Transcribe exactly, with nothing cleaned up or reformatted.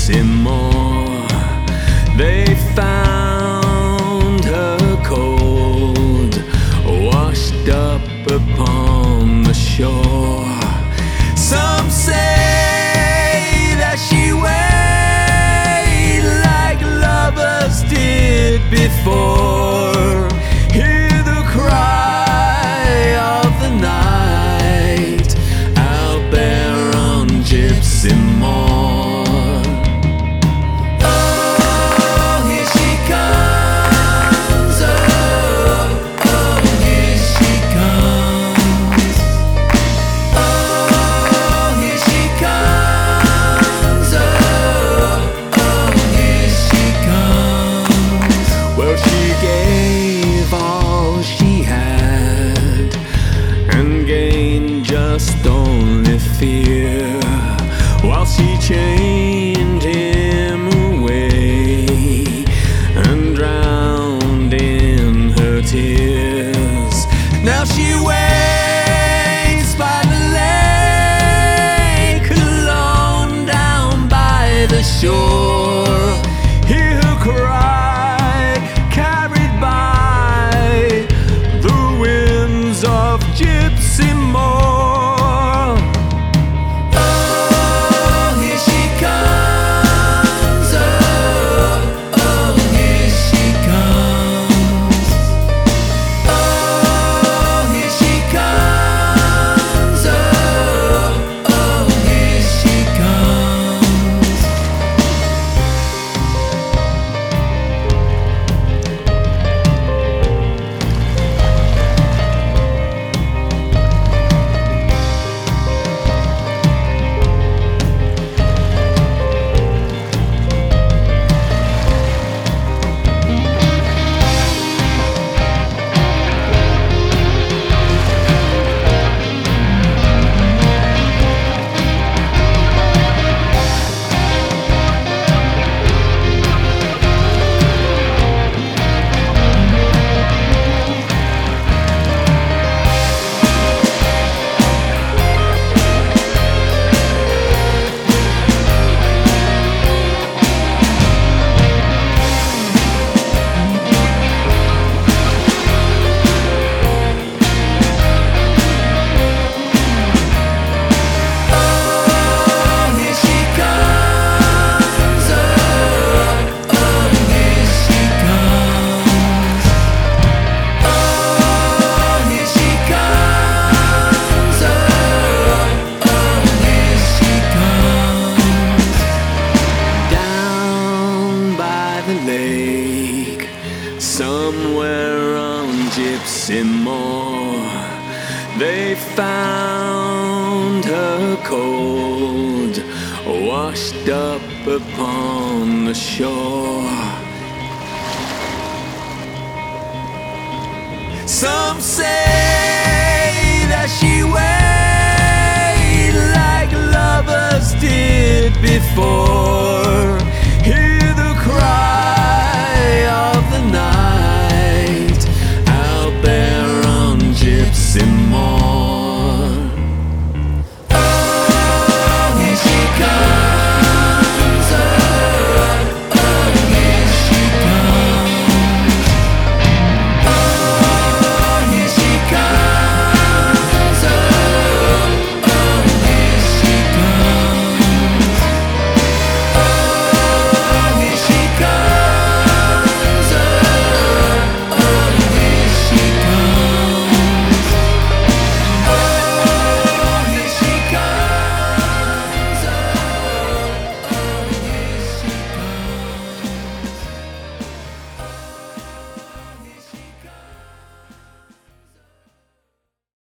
Gypsy Moore. They found her cold, washed up upon the shore. Some say that she weighed like lovers did before. Hear the cry of the night out there on Gypsy Moore. Just only fear, while she chained him away and drowned in her tears. Now she waits by the lake, alone down by the shore. Hear her cry, carried by the winds of Gypsy Moore. Lake, somewhere on Gypsy Moore, they found her cold, washed up upon the shore. Some say